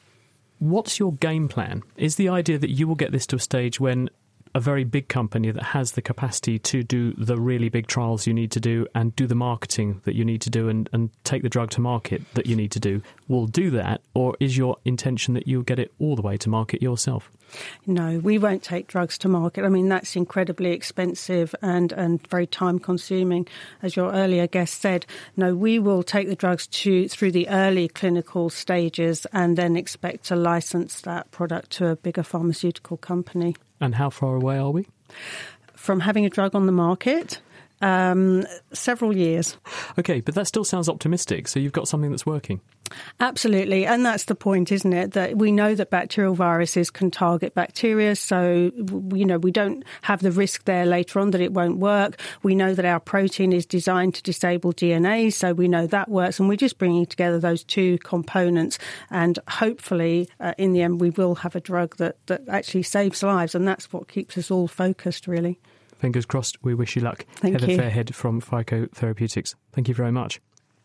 what's your game plan? Is the idea that you will get this to a stage when a very big company that has the capacity to do the really big trials you need to do and do the marketing that you need to do and, and take the drug to market that you need to do will do that? Or is your intention that you'll get it all the way to market yourself? No, we won't take drugs to market. I mean, that's incredibly expensive and, and very time-consuming, as your earlier guest said. No, we will take the drugs to through the early clinical stages and then expect to license that product to a bigger pharmaceutical company. And how far away are we? From having a drug on the market, um, several years. OK, but that still sounds optimistic. So you've got something that's working. Absolutely. And that's the point, isn't it? That we know that bacterial viruses can target bacteria. So, you know, we don't have the risk there later on that it won't work. We know that our protein is designed to disable D N A. So we know that works. And we're just bringing together those two components. And hopefully, uh, in the end, we will have a drug that, that actually saves lives. And that's what keeps us all focused, really. Fingers crossed. We wish you luck. Thank Heather you. Fairhead from Phyco Therapeutics. Thank you very much.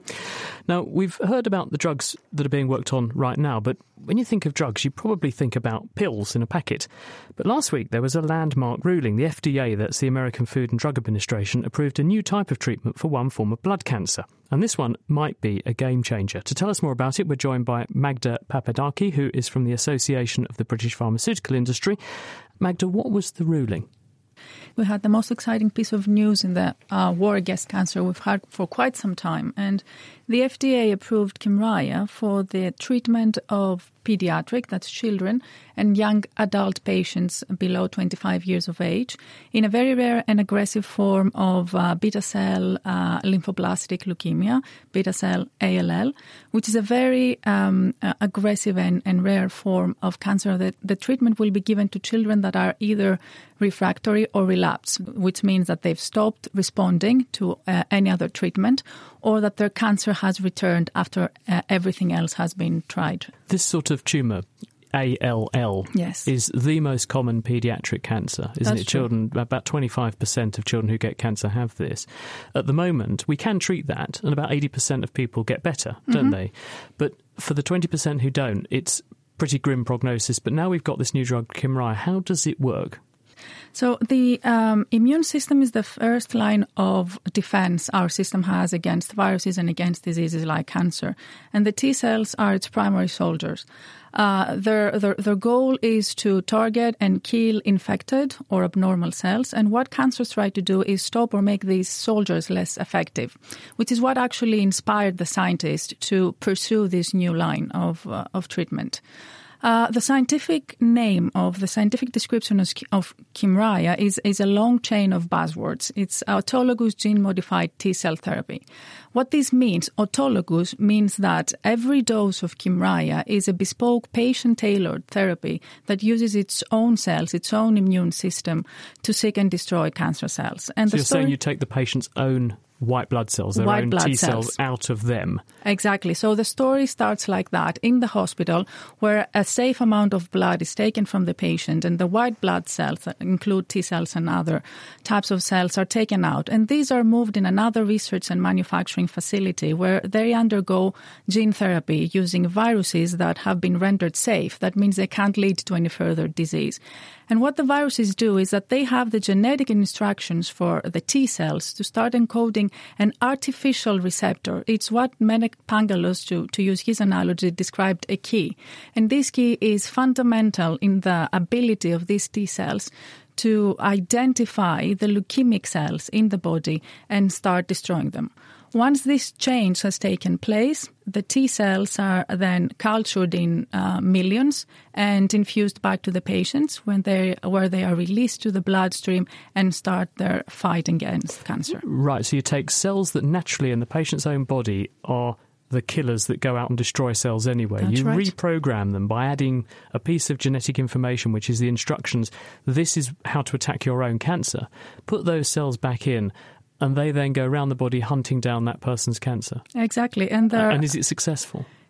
Now, we've heard about the drugs that are being worked on right now, but when you think of drugs, you probably think about pills in a packet. But last week, there was a landmark ruling. The F D A, that's the American Food and Drug Administration, approved a new type of treatment for one form of blood cancer. And this one might be a game changer. To tell us more about it, we're joined by Magda Papadaki, who is from the Association of the British Pharmaceutical Industry. Magda, what was the ruling? We had the most exciting piece of news in the uh, war against cancer we've had for quite some time. And the F D A approved Kymriah for the treatment of pediatric, that's children, and young adult patients below twenty-five years of age in a very rare and aggressive form of uh, beta cell uh, lymphoblastic leukemia, beta cell A L L, which is a very um, uh, aggressive and, and rare form of cancer. The, the treatment will be given to children that are either refractory or relapse, which means that they've stopped responding to uh, any other treatment or that their cancer has returned after uh, everything else has been tried. This sort of tumour, A L L, yes, is the most common paediatric cancer, isn't That's it? True. Children, about twenty-five percent of children who get cancer have this. At the moment, we can treat that, and about eighty percent of people get better, don't mm-hmm. they? But for the twenty percent who don't, it's pretty grim prognosis. But now we've got this new drug, Kymriah. How does it work? So the um, immune system is the first line of defense our system has against viruses and against diseases like cancer. And the T cells are its primary soldiers. Uh, their, their, their goal is to target and kill infected or abnormal cells. And what cancers try to do is stop or make these soldiers less effective, which is what actually inspired the scientists to pursue this new line of, uh, of treatment. Uh, the scientific name of the scientific description of, of Kymriah is, is a long chain of buzzwords. It's autologous gene-modified T-cell therapy. What this means, autologous, means that every dose of Kymriah is a bespoke patient-tailored therapy that uses its own cells, its own immune system to seek and destroy cancer cells. And so the you're story- saying you take the patient's own white blood cells, their White own blood T cells cells. out of them. Exactly. So the story starts like that in the hospital where a safe amount of blood is taken from the patient and the white blood cells that include T cells and other types of cells are taken out. And these are moved in another research and manufacturing facility where they undergo gene therapy using viruses that have been rendered safe. That means they can't lead to any further disease. And what the viruses do is that they have the genetic instructions for the T cells to start encoding an artificial receptor. It's what Menek Pangalos, to, to use his analogy, described a key. And this key is fundamental in the ability of these T cells to identify the leukemic cells in the body and start destroying them. Once this change has taken place, the T cells are then cultured in uh, millions and infused back to the patients when they, where they are released to the bloodstream and start their fight against cancer. Right, so you take cells that naturally in the patient's own body are the killers that go out and destroy cells anyway. That's you right. reprogram them by adding a piece of genetic information, which is the instructions. This is how to attack your own cancer. Put those cells back in, and they then go around the body hunting down that person's cancer. Exactly. And, Uh, and is it successful?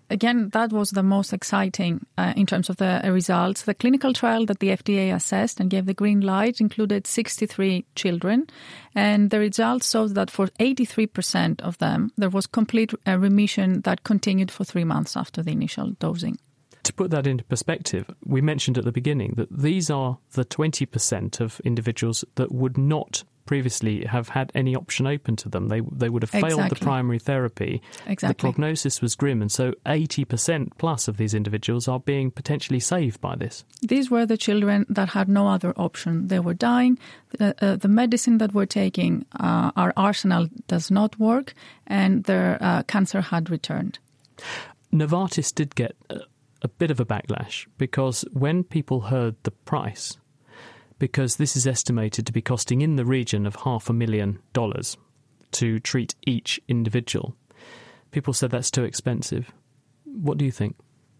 Again, that was the most exciting uh, in terms of the uh, results. The clinical trial that the F D A assessed and gave the green light included sixty-three children, and the results showed that for eighty-three percent of them, there was complete uh, remission that continued for three months after the initial dosing. To put that into perspective, we mentioned at the beginning that these are the twenty percent of individuals that would not previously have had any option open to them. They they would have failed Exactly. the primary therapy. Exactly. The prognosis was grim, and so eighty percent plus of these individuals are being potentially saved by this. These were the children that had no other option. They were dying. The, uh, the medicine that we're taking, uh, our arsenal does not work, and their uh, cancer had returned. Novartis did get a, a bit of a backlash because when people heard the price, because this is estimated to be costing in the region of half a million dollars to treat each individual, people said that's too expensive. What do you think?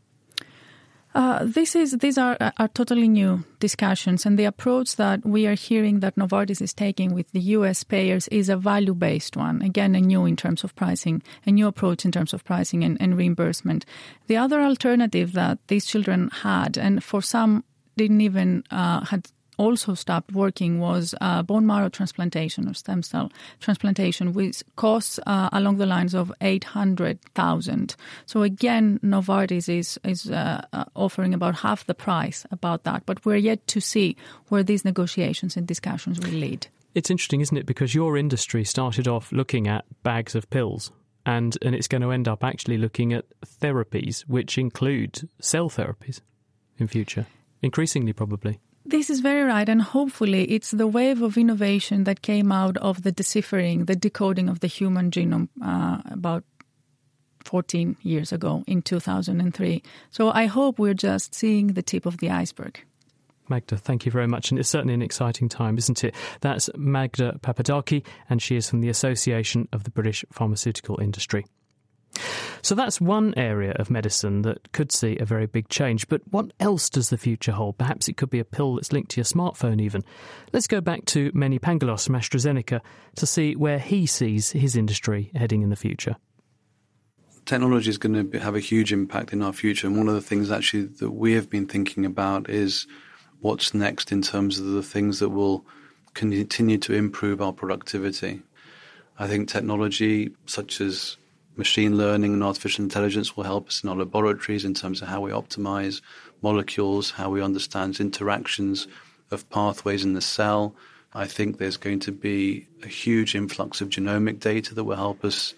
Uh, this is these are, are totally new discussions, and the approach that we are hearing that Novartis is taking with the U S payers is a value-based one. Again, a new in terms of pricing, a new approach in terms of pricing and, and reimbursement. The other alternative that these children had, and for some didn't even uh, had also stopped working, was uh, bone marrow transplantation or stem cell transplantation, which costs uh, along the lines of eight hundred thousand. So again, Novartis is is uh, uh, offering about half the price about that, but we're yet to see where these negotiations and discussions will lead. It's interesting, isn't it? Because your industry started off looking at bags of pills, and, and it's going to end up actually looking at therapies, which include cell therapies in future, increasingly probably. This is very right, and hopefully it's the wave of innovation that came out of the deciphering, the decoding of the human genome uh, about fourteen years ago in two thousand three. So I hope we're just seeing the tip of the iceberg. Magda, thank you very much, and it's certainly an exciting time, isn't it? That's Magda Papadaki, and she is from the Association of the British Pharmaceutical Industry. So that's one area of medicine that could see a very big change. But what else does the future hold? Perhaps it could be a pill that's linked to your smartphone even. Let's go back to Meni Pangalos from AstraZeneca to see where he sees his industry heading in the future. Technology is going to have a huge impact in our future. And one of the things actually that we have been thinking about is what's next in terms of the things that will continue to improve our productivity. I think technology such as machine learning and artificial intelligence will help us in our laboratories in terms of how we optimize molecules, how we understand interactions of pathways in the cell. I think there's going to be a huge influx of genomic data that will help us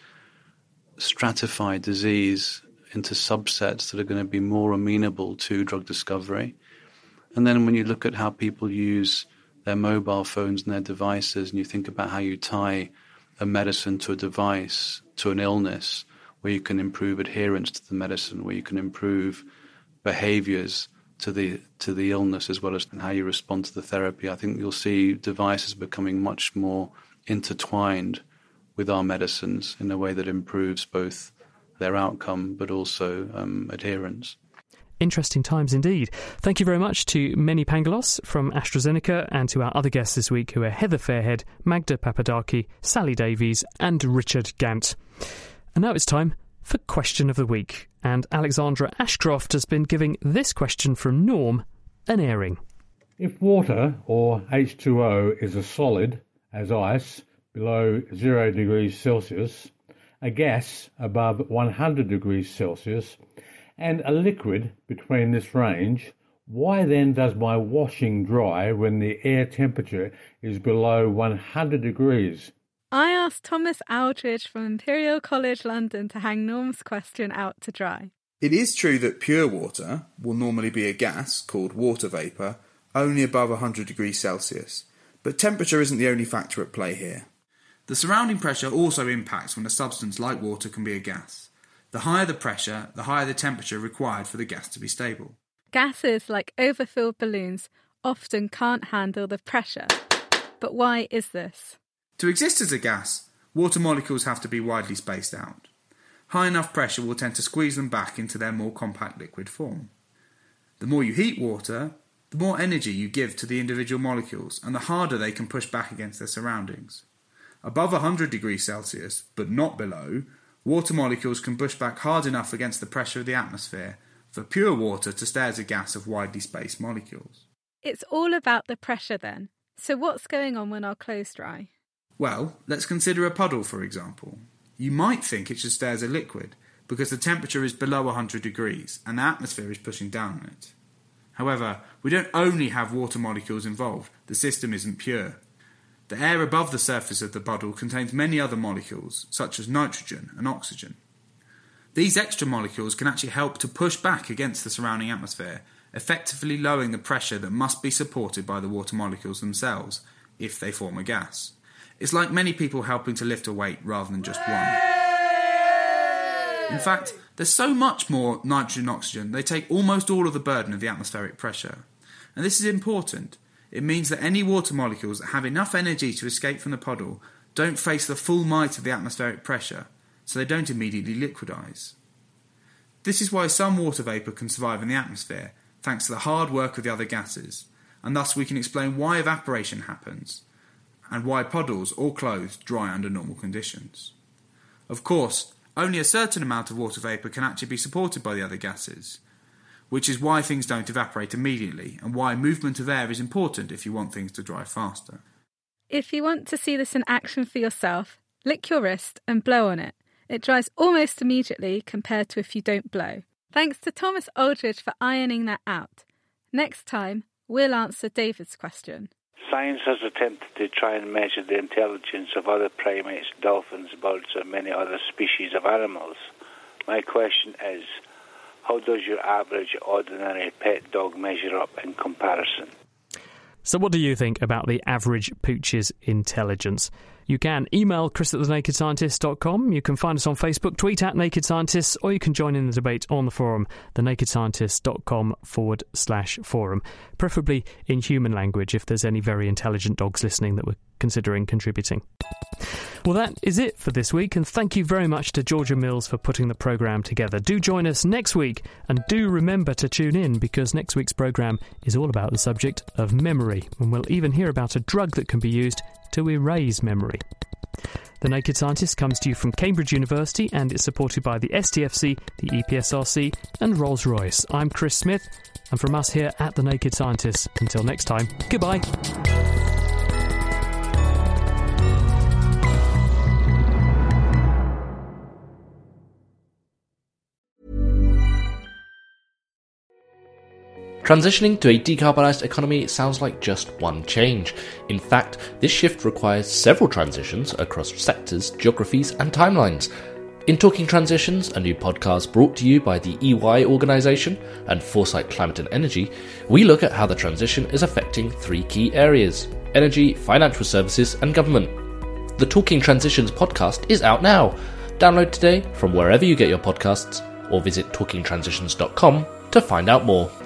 stratify disease into subsets that are going to be more amenable to drug discovery. And then when you look at how people use their mobile phones and their devices, and you think about how you tie a medicine to a device, to an illness, where you can improve adherence to the medicine, where you can improve behaviors to the to the illness as well as how you respond to the therapy. I think you'll see devices becoming much more intertwined with our medicines in a way that improves both their outcome but also um, adherence. Interesting times indeed. Thank you very much to Meni Pangalos from AstraZeneca and to our other guests this week who are Heather Fairhead, Magda Papadaki, Sally Davies and Richard Gant. And now it's time for Question of the Week. And Alexandra Ashcroft has been giving this question from Norm an airing. If water, or H two O, is a solid, as ice, below zero degrees Celsius, a gas above one hundred degrees Celsius, and a liquid between this range, why then does my washing dry when the air temperature is below one hundred degrees? I asked Thomas Aldridge from Imperial College London to hang Norm's question out to dry. It is true that pure water will normally be a gas, called water vapour, only above one hundred degrees Celsius, but temperature isn't the only factor at play here. The surrounding pressure also impacts when a substance like water can be a gas. The higher the pressure, the higher the temperature required for the gas to be stable. Gases, like overfilled balloons, often can't handle the pressure. But why is this? To exist as a gas, water molecules have to be widely spaced out. High enough pressure will tend to squeeze them back into their more compact liquid form. The more you heat water, the more energy you give to the individual molecules and the harder they can push back against their surroundings. Above one hundred degrees Celsius, but not below, water molecules can push back hard enough against the pressure of the atmosphere for pure water to stay as a gas of widely spaced molecules. It's all about the pressure then. So what's going on when our clothes dry? Well, let's consider a puddle, for example. You might think it should stay as a liquid because the temperature is below one hundred degrees and the atmosphere is pushing down on it. However, we don't only have water molecules involved. The system isn't pure. The air above the surface of the puddle contains many other molecules, such as nitrogen and oxygen. These extra molecules can actually help to push back against the surrounding atmosphere, effectively lowering the pressure that must be supported by the water molecules themselves if they form a gas. It's like many people helping to lift a weight rather than just one. In fact, there's so much more nitrogen and oxygen, they take almost all of the burden of the atmospheric pressure. And this is important. It means that any water molecules that have enough energy to escape from the puddle don't face the full might of the atmospheric pressure, so they don't immediately liquidise. This is why some water vapour can survive in the atmosphere, thanks to the hard work of the other gases, and thus we can explain why evaporation happens, and why puddles or clothes dry under normal conditions. Of course, only a certain amount of water vapour can actually be supported by the other gases, which is why things don't evaporate immediately, and why movement of air is important if you want things to dry faster. If you want to see this in action for yourself, lick your wrist and blow on it. It dries almost immediately compared to if you don't blow. Thanks to Thomas Aldridge for ironing that out. Next time, we'll answer David's question. Science has attempted to try and measure the intelligence of other primates, dolphins, birds, and many other species of animals. My question is, how does your average, ordinary pet dog measure up in comparison? So what do you think about the average pooch's intelligence? You can email chris at the naked scientist dot com, you can find us on Facebook, tweet at Naked Scientists, or you can join in the debate on the forum, thenakedscientist.com forward slash forum, preferably in human language if there's any very intelligent dogs listening that were considering contributing. Well, that is it for this week, and thank you very much to Georgia Mills for putting the programme together. Do join us next week, and do remember to tune in, because next week's programme is all about the subject of memory, and we'll even hear about a drug that can be used to erase memory. The Naked Scientist comes to you from Cambridge University, and it's supported by the S T F C, the E P S R C and Rolls-Royce. I'm Chris Smith, and from us here at The Naked Scientist, until next time, goodbye. Transitioning to a decarbonised economy sounds like just one change. In fact, this shift requires several transitions across sectors, geographies and timelines. In Talking Transitions, a new podcast brought to you by the E Y organisation and Foresight Climate and Energy, we look at how the transition is affecting three key areas: energy, financial services and government. The Talking Transitions podcast is out now. Download today from wherever you get your podcasts, or visit talking transitions dot com to find out more.